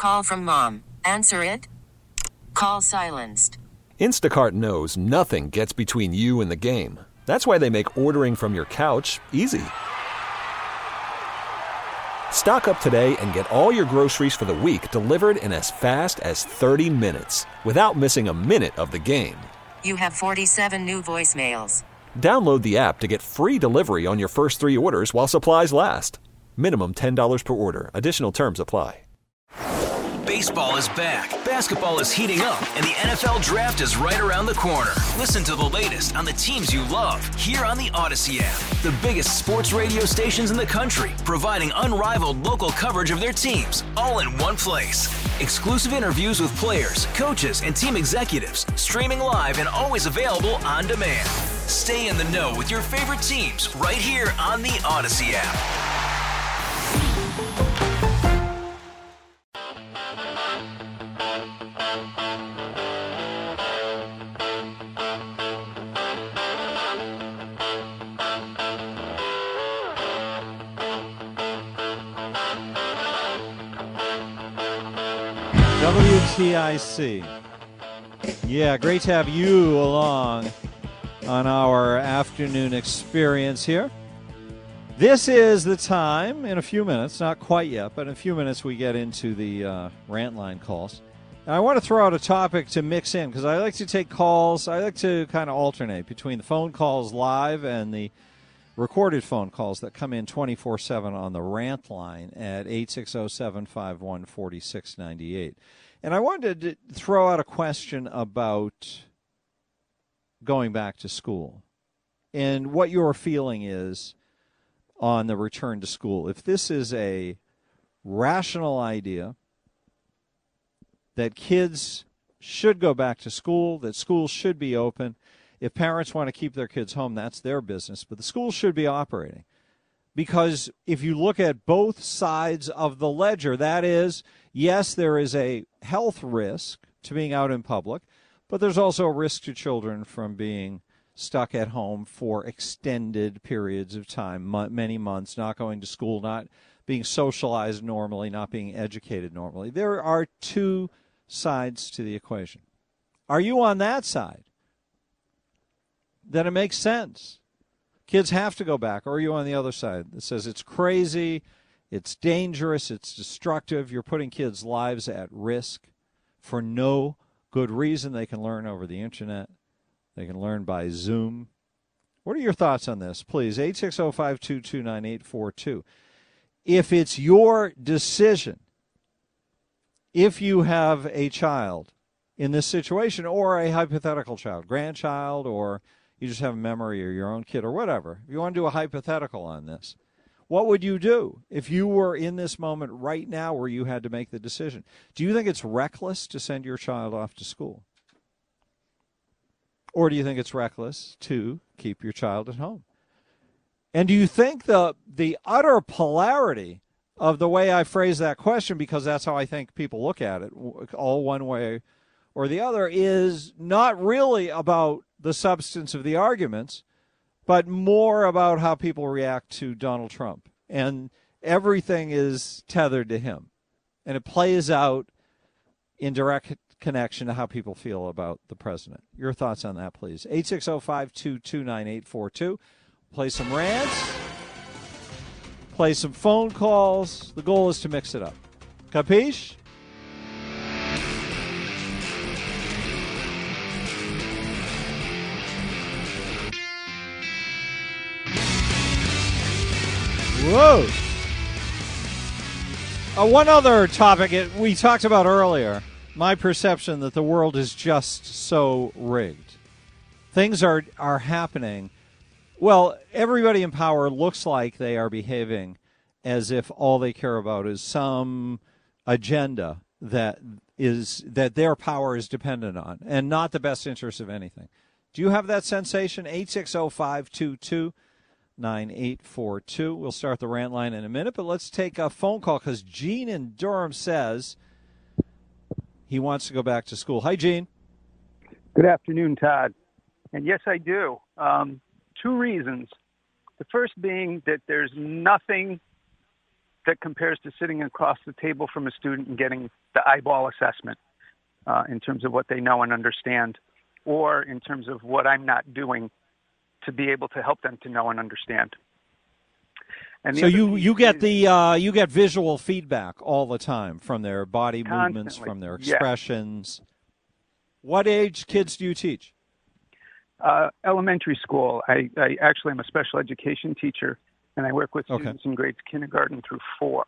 Call from mom. Answer it. Call silenced. Instacart knows nothing gets between you and the game. That's why they make ordering from your couch easy. Stock up today and get all your groceries for the week delivered in as fast as 30 minutes without missing a minute of the game. You have 47 new voicemails. Download the app to get free delivery on your first 3 orders while supplies last. Minimum $10 per order. Additional terms apply. Baseball is back, basketball is heating up, and the NFL Draft is right around the corner. Listen to the latest on the teams you love here on the Odyssey app. The biggest sports radio stations in the country, providing unrivaled local coverage of their teams, all in one place. Exclusive interviews with players, coaches, and team executives, streaming live and always available on demand. Stay in the know with your favorite teams right here on the Odyssey app. WTIC. Yeah, great to have you along on our afternoon experience here. This is the time, in a few minutes, not quite yet, but in a few minutes we get into the rant line calls. And I want to throw out a topic to mix in, because I like to take calls. I like to kind of alternate between the phone calls live and the recorded phone calls that come in 24/7 on the rant line at 860-751-4698. And I wanted to throw out a question about going back to school and what your feeling is on the return to school. If this is a rational idea that kids should go back to school, that schools should be open. If parents want to keep their kids home, that's their business. But the schools should be operating. Because if you look at both sides of the ledger, that is, yes, there is a health risk to being out in public, but there's also a risk to children from being stuck at home for extended periods of time, many months, not going to school, not being socialized normally, not being educated normally. There are two sides to the equation. Are you on that side? Then it makes sense. Kids have to go back. Or are you on the other side that says it's crazy, it's dangerous, it's destructive, you're putting kids' lives at risk for no good reason? They can learn over the internet. They can learn by Zoom. What are your thoughts on this? Please, 860-522-9842. If it's your decision, if you have a child in this situation or a hypothetical child, grandchild, or you just have a memory or your own kid or whatever, if you want to do a hypothetical on this, what would you do if you were in this moment right now where you had to make the decision? Do you think it's reckless to send your child off to school? Or do you think it's reckless to keep your child at home? And do you think the utter polarity of the way I phrase that question, because that's how I think people look at it, all one way or the other, is not really about the substance of the arguments, but more about how people react to Donald Trump. And everything is tethered to him. And it plays out in direct connection to how people feel about the president. Your thoughts on that, please. 860-522-9842. Play some rants. Play some phone calls. The goal is to mix it up. Capiche? Whoa. One other topic we talked about earlier, my perception that the world is just so rigged. Things are happening. Well, everybody in power looks like they are behaving as if all they care about is some agenda that their power is dependent on and not the best interest of anything. Do you have that sensation? 860-522-9842. We'll start the rant line in a minute, but let's take a phone call because Gene in Durham says he wants to go back to school. Hi, Gene. Good afternoon, Todd. And yes, I do. Two reasons. The first being that there's nothing that compares to sitting across the table from a student and getting the eyeball assessment in terms of what they know and understand, or in terms of what I'm not doing to be able to help them to know and understand. And so you get you get visual feedback all the time from their body movements, from their expressions. Yes. What age kids do you teach? Elementary school. I actually am a special education teacher, and I work with students in grades kindergarten through 4.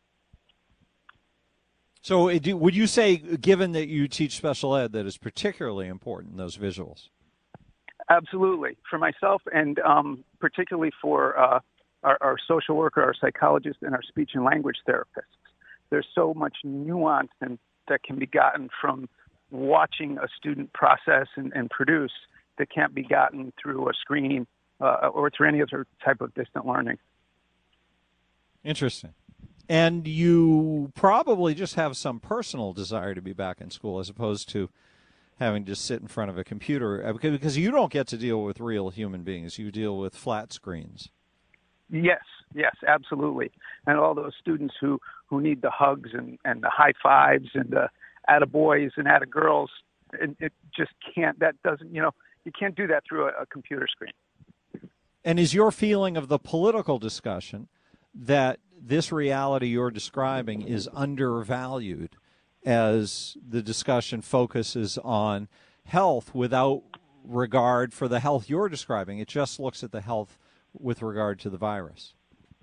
So would you say, given that you teach special ed, that is particularly important, those visuals? Absolutely. For myself, and particularly for our social worker, our psychologist, and our speech and language therapists. There's so much nuance that can be gotten from watching a student process and produce that can't be gotten through a screen or through any other type of distant learning. Interesting. And you probably just have some personal desire to be back in school as opposed to having to sit in front of a computer, because you don't get to deal with real human beings. You deal with flat screens. Yes, absolutely. And all those students who need the hugs and the high fives and the attaboys and attagirls, it just can't, that doesn't, you can't do that through a computer screen. And is your feeling of the political discussion that this reality you're describing is undervalued as the discussion focuses on health without regard for the health you're describing? It just looks at the health with regard to the virus.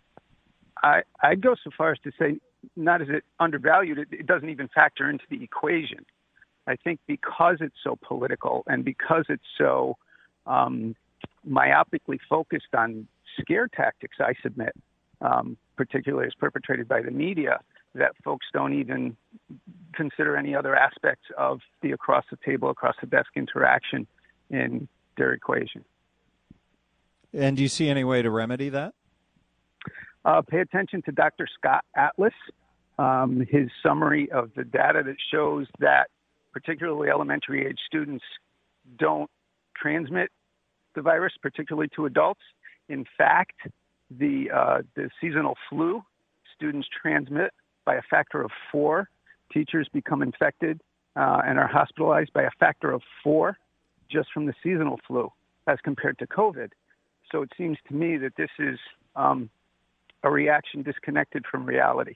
I'd go so far as to say, not is it undervalued, it doesn't even factor into the equation. I think because it's so political and because it's so myopically focused on scare tactics, I submit, particularly as perpetrated by the media, that folks don't even consider any other aspects of the across the table, across the desk interaction in their equation. And do you see any way to remedy that? Pay attention to Dr. Scott Atlas, his summary of the data that shows that particularly elementary age students don't transmit the virus, particularly to adults. In fact, the seasonal flu, students transmit by a factor of 4. Teachers become infected and are hospitalized by a factor of 4 just from the seasonal flu as compared to COVID. So it seems to me that this is a reaction disconnected from reality.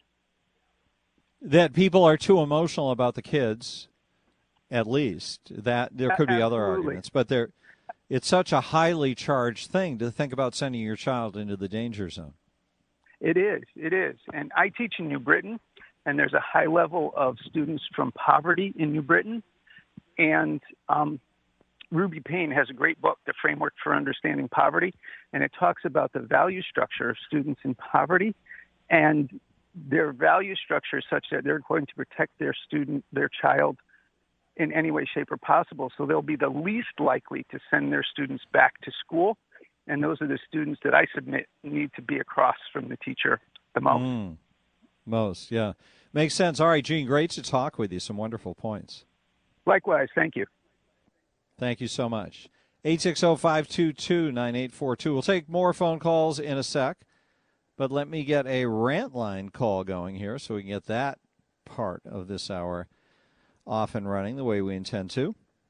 That people are too emotional about the kids, at least. That there could be other arguments, but it's such a highly charged thing to think about sending your child into the danger zone. It is. And I teach in New Britain, and there's a high level of students from poverty in New Britain. And Ruby Payne has a great book, The Framework for Understanding Poverty, and it talks about the value structure of students in poverty and their value structure is such that they're going to protect their child in any way, shape, or possible. So they'll be the least likely to send their students back to school. And those are the students that I submit need to be across from the teacher the most. Most, yeah. Makes sense. All right, Gene, great to talk with you. Some wonderful points. Likewise. Thank you. Thank you so much. 860-522-9842. We'll take more phone calls in a sec, but let me get a rant line call going here so we can get that part of this hour off and running the way we intend to.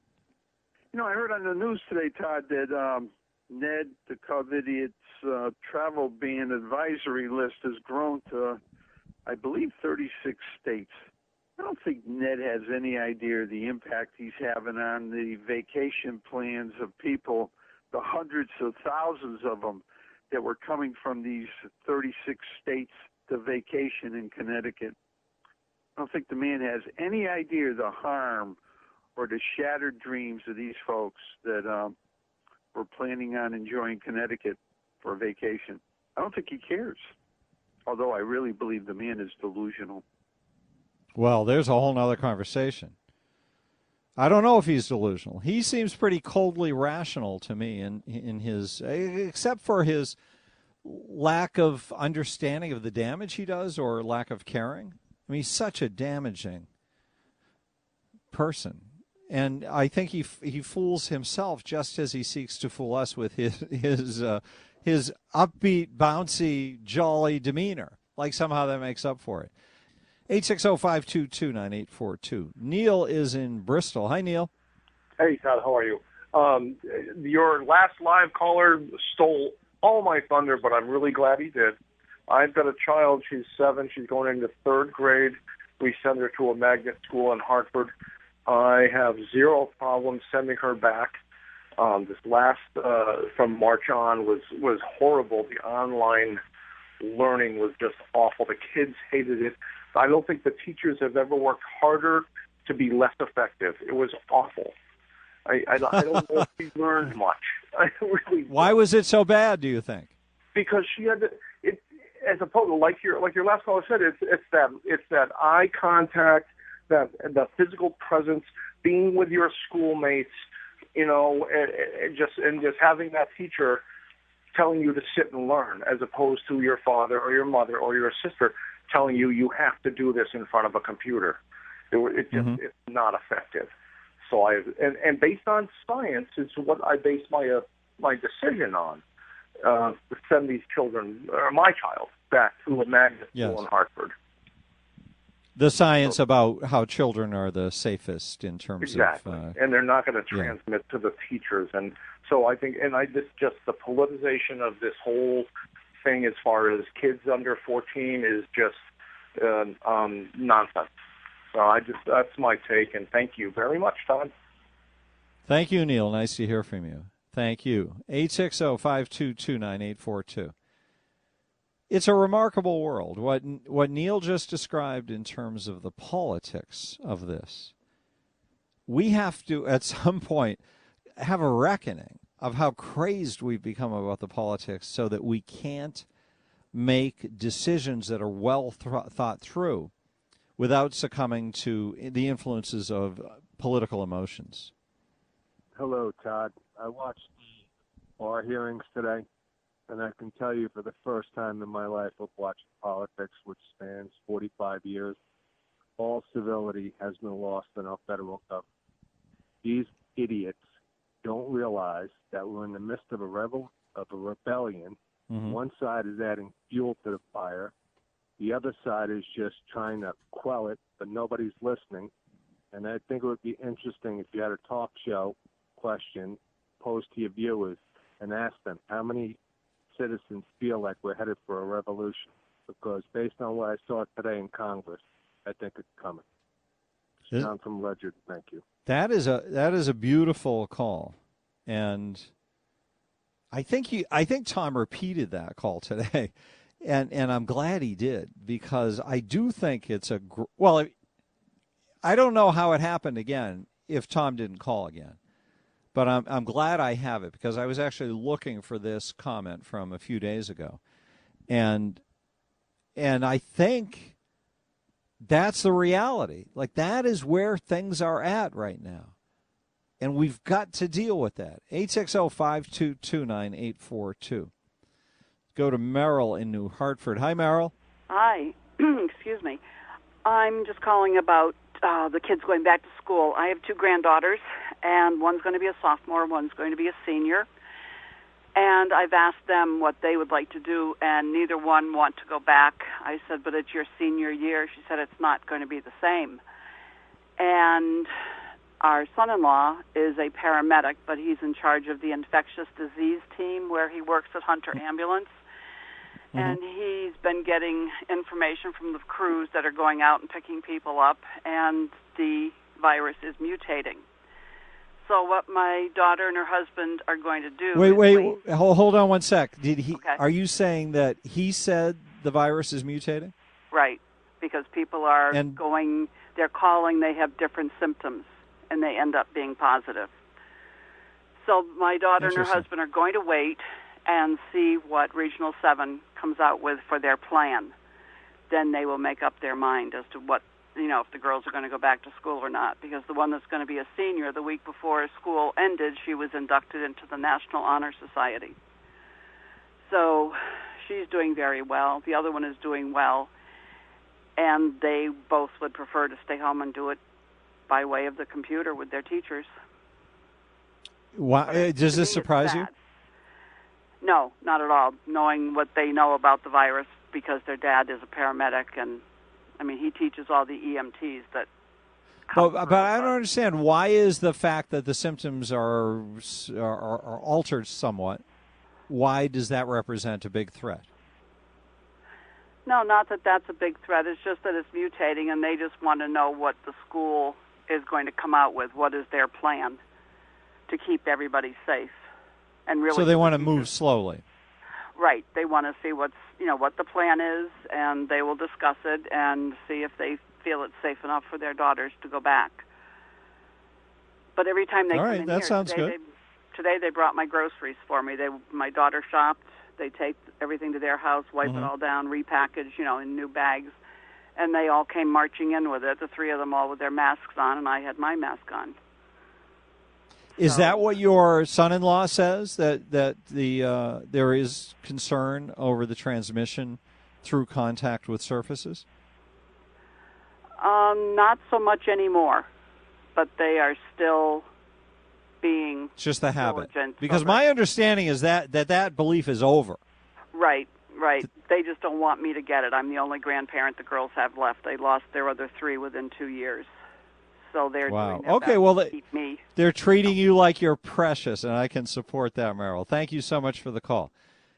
I heard on the news today, Todd, that Ned, the Covidiots travel ban advisory list has grown to, I believe, 36 states. I don't think Ned has any idea the impact he's having on the vacation plans of people, the hundreds of thousands of them that were coming from these 36 states to vacation in Connecticut. I don't think the man has any idea the harm or the shattered dreams of these folks that were planning on enjoying Connecticut for a vacation. I don't think he cares, although I really believe the man is delusional. Well, there's a whole other conversation. I don't know if he's delusional. He seems pretty coldly rational to me in his, except for his lack of understanding of the damage he does or lack of caring. I mean, he's such a damaging person. And I think he fools himself just as he seeks to fool us with his upbeat, bouncy, jolly demeanor. like somehow that makes up for it. 860-522-9842. Neil is in Bristol. Hi, Neil. Hey, Todd, how are you? Your last live caller stole all my thunder, but I'm really glad he did. I've got a child. She's 7. She's going into 3rd grade. We send her to a magnet school in Hartford. I have zero problem sending her back. This last, from March on, was horrible. The online learning was just awful. The kids hated it. I don't think the teachers have ever worked harder to be less effective. It was awful. I don't know if she learned much. I really. Why was it so bad, do you think? Because she had it, as opposed to like your last caller said, it's that eye contact, that the physical presence, being with your schoolmates, and just having that teacher telling you to sit and learn, as opposed to your father or your mother or your sister telling you have to do this in front of a computer. It's not effective. So and based on science is what I base my decision on, to send these children, or my child, back to a magnet school in Hartford. The science about how children are the safest in terms of... and they're not going to transmit to the teachers. And so I think, just the politicization of this whole thing as far as kids under 14 is just nonsense. So that's my take, and thank you very much, Todd. Thank you, Neil. Nice to hear from you. Thank you. 860-522-9842. It's a remarkable world. What Neil just described in terms of the politics of this, we have to, at some point, have a reckoning of how crazed we've become about the politics so that we can't make decisions that are well thought through without succumbing to the influences of political emotions. Hello, Todd. I watched the bar hearings today, and I can tell you for the first time in my life of watching politics, which spans 45 years, all civility has been lost in our federal government. These idiots don't realize that we're in the midst of a rebellion. Mm-hmm. One side is adding fuel to the fire. The other side is just trying to quell it, but nobody's listening. And I think it would be interesting if you had a talk show question posed to your viewers and ask them how many citizens feel like we're headed for a revolution. Because based on what I saw today in Congress, I think it's coming. John from Ledyard, thank you. That is a beautiful call, and I think Tom repeated that call today. And I'm glad he did, because I do think it's I don't know how it happened again if Tom didn't call again. But I'm glad I have it, because I was actually looking for this comment from a few days ago. And I think that's the reality. Like, that is where things are at right now. And we've got to deal with that. 860-522-9842. Go to Merrill in New Hartford. Hi, Merrill. Hi. Excuse me. I'm just calling about the kids going back to school. I have 2 granddaughters, and one's going to be a sophomore, one's going to be a senior. And I've asked them what they would like to do, and neither one want to go back. I said, but it's your senior year. She said it's not going to be the same. And our son-in-law is a paramedic, but he's in charge of the infectious disease team where he works at Hunter Ambulance. Mm-hmm. And he's been getting information from the crews that are going out and picking people up, and the virus is mutating. So what my daughter and her husband are going to do... Wait, hold on one sec. Okay. Are you saying that he said the virus is mutating? Right, because people are they're calling, they have different symptoms, and they end up being positive. So my daughter and her husband are going to wait and see what Regional 7 comes out with for their plan. Then they will make up their mind as to what, if the girls are going to go back to school or not. Because the one that's going to be a senior, the week before school ended, she was inducted into the National Honor Society. So she's doing very well. The other one is doing well. And they both would prefer to stay home and do it by way of the computer with their teachers. Why, does this surprise you? No, not at all. Knowing what they know about the virus, because their dad is a paramedic, and I mean, he teaches all the EMTs that. But I don't understand, why is the fact that the symptoms are altered somewhat, why does that represent a big threat? No, not that that's a big threat. It's just that it's mutating, and they just want to know what the school is going to come out with. What is their plan to keep everybody safe? And really, so they want to move slowly. Right. They want to see what the plan is, and they will discuss it and see if they feel it's safe enough for their daughters to go back. But every time they come in that here, sounds good. Today they brought my groceries for me. My daughter shopped. They take everything to their house, wipe it all down, repackage, in new bags, and they all came marching in with it. The three of them all with their masks on, and I had my mask on. Is that what your son-in-law says, that there is concern over the transmission through contact with surfaces? Not so much anymore, but they are still being it's just the habit. Because my understanding is that belief is over. Right. They just don't want me to get it. I'm the only grandparent the girls have left. They lost their other three within 2 years. So they're doing their best to keep me. They're treating you like you're precious, and I can support that, Meryl. Thank you so much for the call.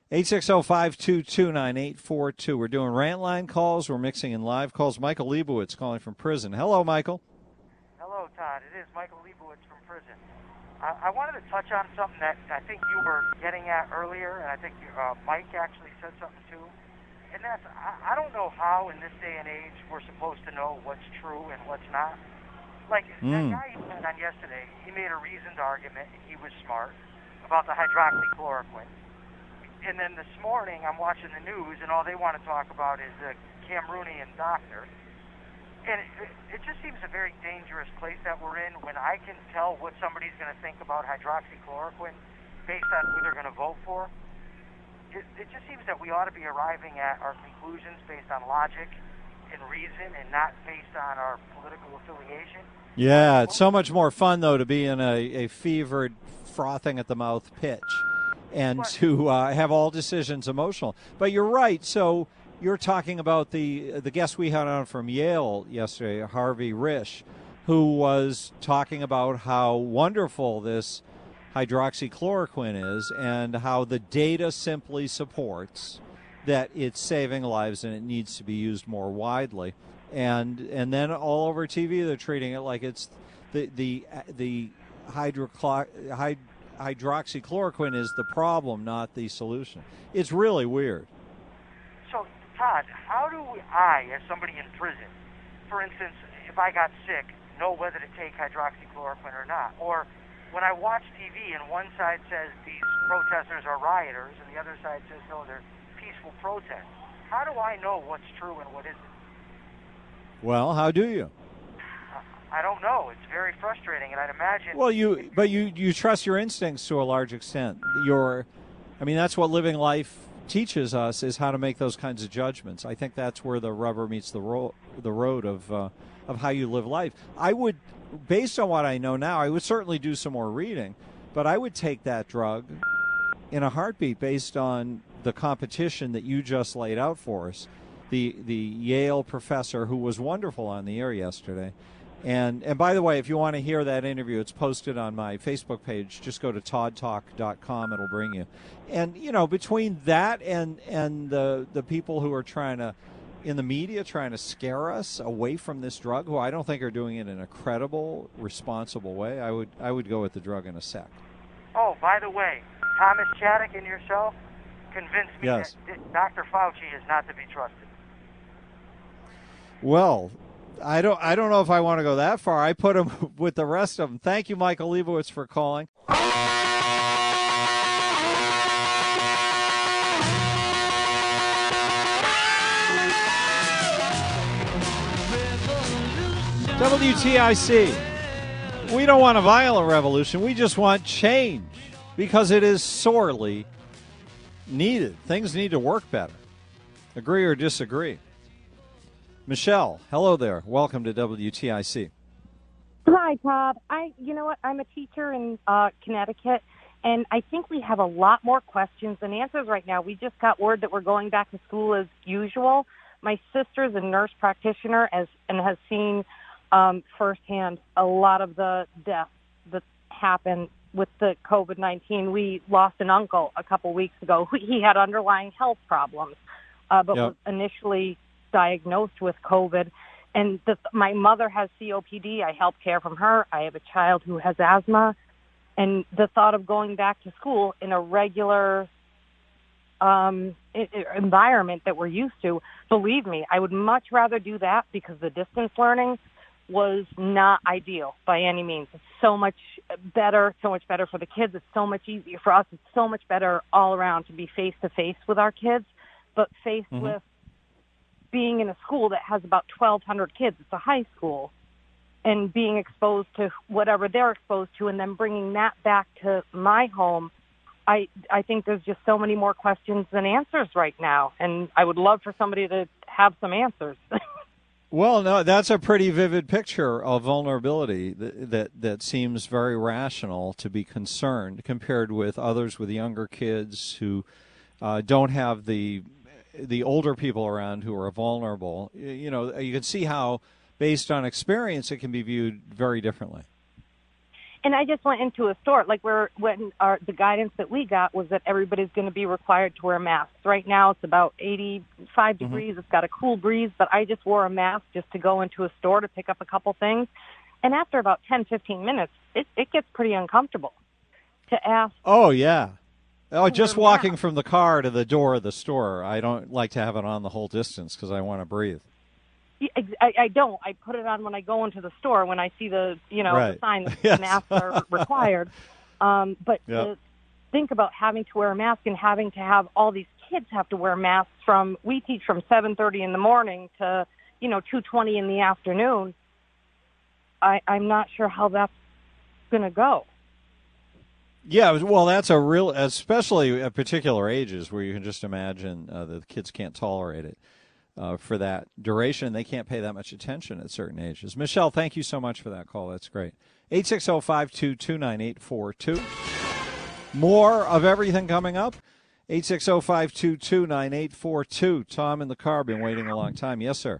860-522-9842. We're doing rant line calls. We're mixing in live calls. Michael Leibowitz calling from prison. Hello, Michael. Hello, Todd. It is Michael Leibowitz from prison. I wanted to touch on something that I think you were getting at earlier, and I think Mike actually said something too. And that's, I don't know how in this day and age we're supposed to know what's true and what's not. Like, that guy you had on yesterday, he made a reasoned argument, and he was smart, about the hydroxychloroquine. And then this morning, I'm watching the news, and all they want to talk about is the Cameroonian doctor. And it just seems a very dangerous place that we're in when I can tell what somebody's going to think about hydroxychloroquine based on who they're going to vote for. It just seems that we ought to be arriving at our conclusions based on logic and reason and not based on our political affiliation. Yeah, it's so much more fun, though, to be in a fevered, frothing at the mouth pitch and to have all decisions emotional. But you're right. So you're talking about the guest we had on from Yale yesterday, Harvey Risch, who was talking about how wonderful this hydroxychloroquine is and how the data simply supports that it's saving lives and it needs to be used more widely. And then all over TV they're treating it like it's the hydroxychloroquine is the problem, not the solution. It's really weird. So, Todd, how do I, as somebody in prison, for instance, if I got sick, know whether to take hydroxychloroquine or not? Or when I watch TV and one side says these protesters are rioters and the other side says, no, they're peaceful protests, how do I know what's true and what isn't? Well, how do you? I don't know. It's very frustrating, and I'd imagine... Well, you trust your instincts to a large extent. That's what living life teaches us, is how to make those kinds of judgments. I think that's where the rubber meets the road of how you live life. I would, based on what I know now, I would certainly do some more reading, but I would take that drug in a heartbeat based on the competition that you just laid out for us. The Yale professor who was wonderful on the air yesterday. And by the way, if you want to hear that interview, it's posted on my Facebook page. Just go to toddtalk.com. It'll bring you. And, between that and the people who are in the media, trying to scare us away from this drug, who I don't think are doing it in a credible, responsible way, I would go with the drug in a sec. Oh, by the way, Thomas Chaddock and yourself convinced me that Dr. Fauci is not to be trusted. Well, I don't know if I want to go that far. I put him with the rest of them. Thank you, Michael Leibowitz, for calling. WTIC. We don't want a violent revolution. We just want change because it is sorely needed. Things need to work better. Agree or disagree? Michelle, hello there. Welcome to WTIC. Hi, Todd. You know what? I'm a teacher in Connecticut, And I think we have a lot more questions than answers right now. We just got word that we're going back to school as usual. My sister's a nurse practitioner and has seen firsthand a lot of the deaths that happen with the COVID-19. We lost an uncle a couple weeks ago. He had underlying health problems, but was initially diagnosed with COVID. And my mother has COPD. I help care from her. I have a child who has asthma. And the thought of going back to school in a regular environment that we're used to, believe me, I would much rather do that because the distance learning was not ideal by any means. It's so much better for the kids. It's so much easier for us. It's so much better all around to be face-to-face with our kids, but faced with being in a school that has about 1,200 kids. It's a high school. And being exposed to whatever they're exposed to and then bringing that back to my home, I think there's just so many more questions than answers right now. And I would love for somebody to have some answers. Well, no, that's a pretty vivid picture of vulnerability that seems very rational to be concerned compared with others with younger kids who don't have the older people around who are vulnerable. You know, you can see how, based on experience, it can be viewed very differently. And I just went into a store, the guidance that we got was that everybody's going to be required to wear masks. Right now it's about 85 degrees. It's got a cool breeze, but I just wore a mask just to go into a store to pick up a couple things. And after about 10, 15 minutes, it gets pretty uncomfortable to ask. Oh, yeah. Oh, just walking from the car to the door of the store. I don't like to have it on the whole distance because I want to breathe. I don't. I put it on when I go into the store when I see the sign that masks are required. But to think about having to wear a mask and having to have all these kids have to wear masks we teach from 7:30 in the morning to 2:20 in the afternoon. I'm not sure how that's going to go. Yeah, well, that's especially at particular ages where you can just imagine the kids can't tolerate it. For that duration, they can't pay that much attention at certain ages. Michelle, thank you so much for that call. That's great. 860-522-9842. More of everything coming up. 860-522-9842. Tom in the car, been waiting a long time. Yes, sir.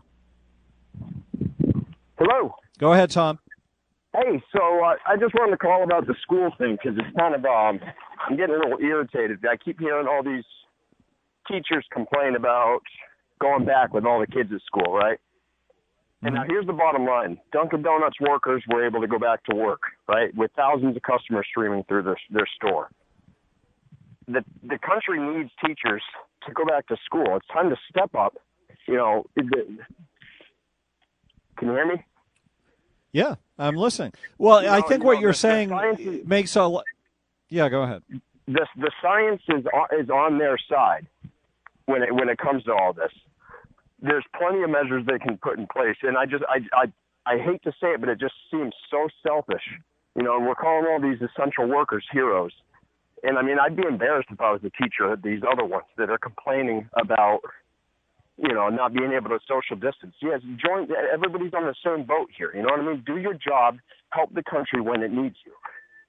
Hello. Go ahead, Tom. Hey, so I just wanted to call about the school thing because it's kind of, I'm getting a little irritated. I keep hearing all these teachers complain about going back with all the kids at school, right? And now here's the bottom line. Dunkin' Donuts workers were able to go back to work, right, with thousands of customers streaming through their store. The country needs teachers to go back to school. It's time to step up. Can you hear me? Yeah, I'm listening. Well, I think what you're saying makes a lot. Yeah, go ahead. The science is on their side when it comes to all this. There's plenty of measures they can put in place, and I hate to say it, but it just seems so selfish. We're calling all these essential workers heroes, and I mean, I'd be embarrassed if I was the teacher of these other ones that are complaining about, not being able to social distance. Yes, everybody's on the same boat here. You know what I mean? Do your job, help the country when it needs you.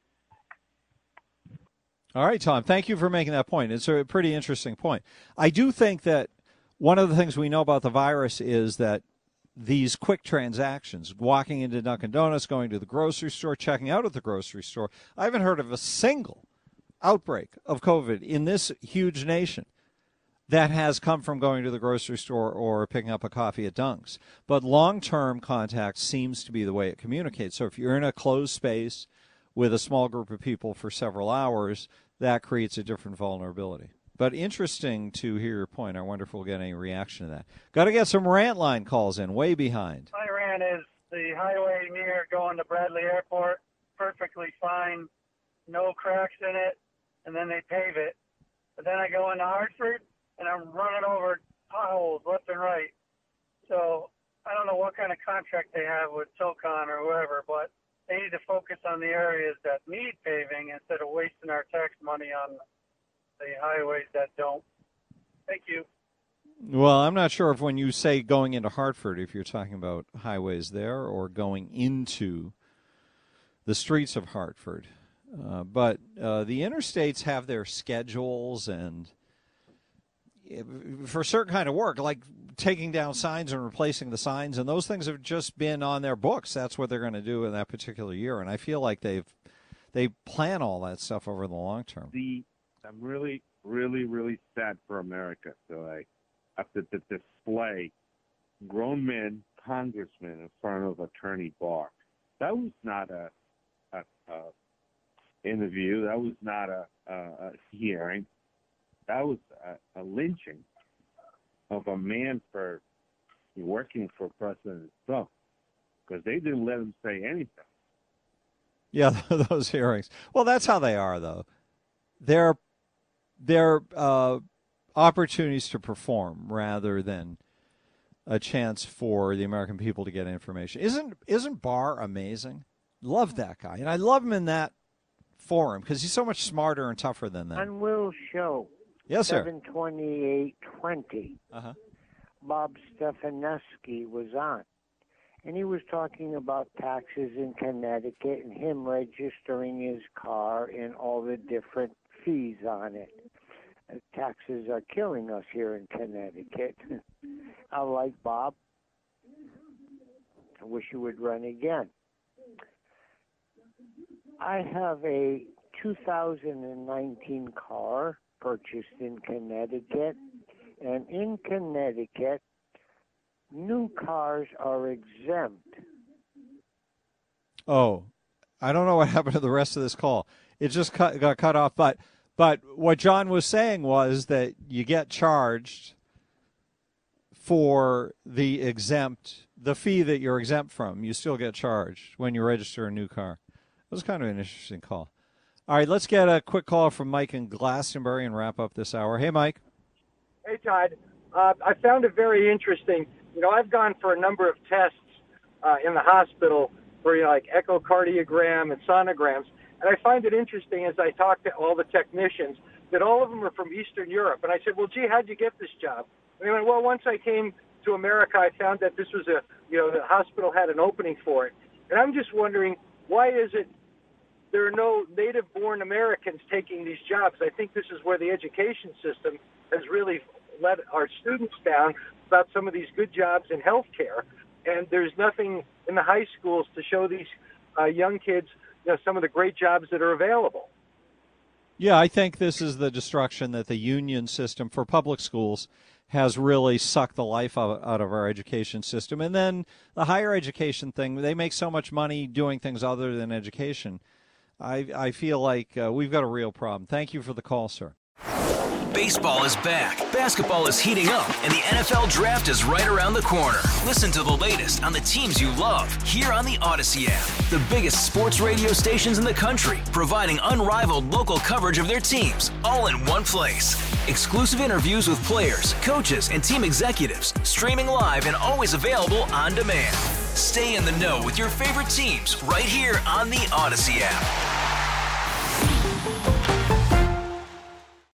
All right, Tom, thank you for making that point. It's a pretty interesting point. I do think that one of the things we know about the virus is that these quick transactions, walking into Dunkin' Donuts, going to the grocery store, checking out at the grocery store, I haven't heard of a single outbreak of COVID in this huge nation that has come from going to the grocery store or picking up a coffee at Dunk's. But long-term contact seems to be the way it communicates. So if you're in a closed space with a small group of people for several hours, that creates a different vulnerability. But interesting to hear your point. I wonder if we'll get any reaction to that. Got to get some rant line calls in, way behind. My rant is the highway near going to Bradley Airport, perfectly fine, no cracks in it, and then they pave it. But then I go into Hartford, and I'm running over potholes left and right. So I don't know what kind of contract they have with SoCon or whoever, but they need to focus on the areas that need paving instead of wasting our tax money on the highways that don't. Thank you. Well, I'm not sure if when you say going into Hartford, if you're talking about highways there or going into the streets of Hartford. But the interstates have their schedules, and for certain kind of work, like taking down signs and replacing the signs, and those things have just been on their books. That's what they're going to do in that particular year, and I feel like they plan all that stuff over the long term. I'm really, really, really sad for America. So I have to display grown men, congressmen in front of Attorney Barr. That was not a interview. That was not a hearing. That was a lynching of a man for working for President Trump, because they didn't let him say anything. Yeah, those hearings. Well, that's how they are, though. They're opportunities to perform rather than a chance for the American people to get information. Isn't Barr amazing? Love that guy, and I love him in that forum because he's so much smarter and tougher than that. On Will's show. Yes, sir. 7/28/20. Bob Stefanowski was on, and he was talking about taxes in Connecticut and him registering his car and all the different fees on it. Taxes are killing us here in Connecticut. I like Bob. I wish he would run again. I have a 2019 car purchased in Connecticut, and in Connecticut, new cars are exempt. Oh, I don't know what happened to the rest of this call. It just got cut off. But what John was saying was that you get charged for the fee that you're exempt from. You still get charged when you register a new car. It was kind of an interesting call. All right, let's get a quick call from Mike in Glastonbury and wrap up this hour. Hey, Mike. Hey, Todd. I found it very interesting. You know, I've gone for a number of tests in the hospital for, like echocardiogram and sonograms, and I find it interesting as I talk to all the technicians that all of them are from Eastern Europe. And I said, well, gee, how'd you get this job? And they went, well, once I came to America, I found that this was the hospital had an opening for it. And I'm just wondering, why is it there are no native-born Americans taking these jobs? I think this is where the education system has really let our students down about some of these good jobs in healthcare. And there's nothing in the high schools to show these young kids some of the great jobs that are available. Yeah, I think this is the destruction that the union system for public schools has really sucked the life out of our education system. And then the higher education thing, they make so much money doing things other than education. I feel like we've got a real problem. Thank you for the call, sir. Baseball is back, basketball is heating up, and the NFL Draft is right around the corner. Listen to the latest on the teams you love here on the Odyssey app. The biggest sports radio stations in the country, providing unrivaled local coverage of their teams, all in one place. Exclusive interviews with players, coaches, and team executives, streaming live and always available on demand. Stay in the know with your favorite teams right here on the Odyssey app.